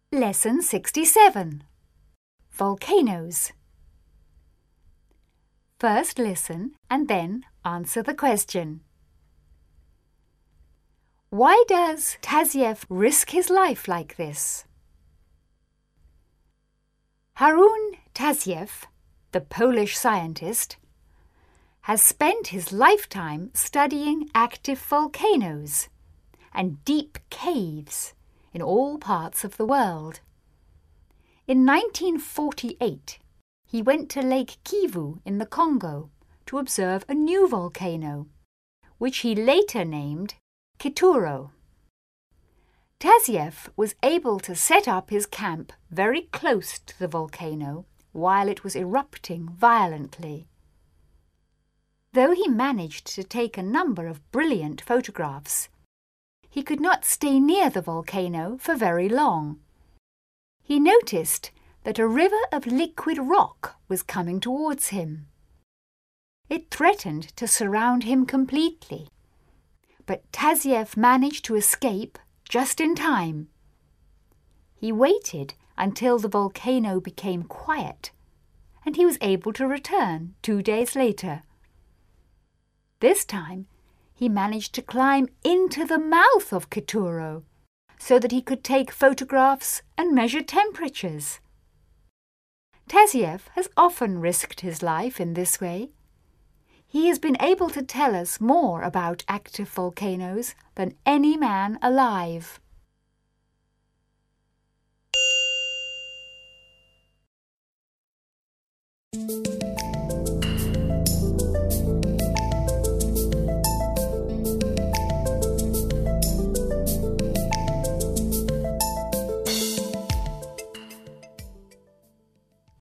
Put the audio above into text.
Lesson 67. Volcanoes. First listen and then answer the question. Why does Taziev risk his life like this? Harun Taziev, the Polish scientist, has spent his lifetime studying active volcanoes and deep caves in all parts of the world. In 1948, he went to Lake Kivu in the Congo to observe a new volcano, which he later named Kituro. Taziev was able to set up his camp very close to the volcano while it was erupting violently. Though he managed to take a number of brilliant photographs, he could not stay near the volcano for very long. He noticed that a river of liquid rock was coming towards him. It threatened to surround him completely, but Taziev managed to escape just in time. He waited until the volcano became quiet, and he was able to return 2 days later. This time, he managed to climb into the mouth of Kituro so that he could take photographs and measure temperatures. Taziev has often risked his life in this way. He has been able to tell us more about active volcanoes than any man alive.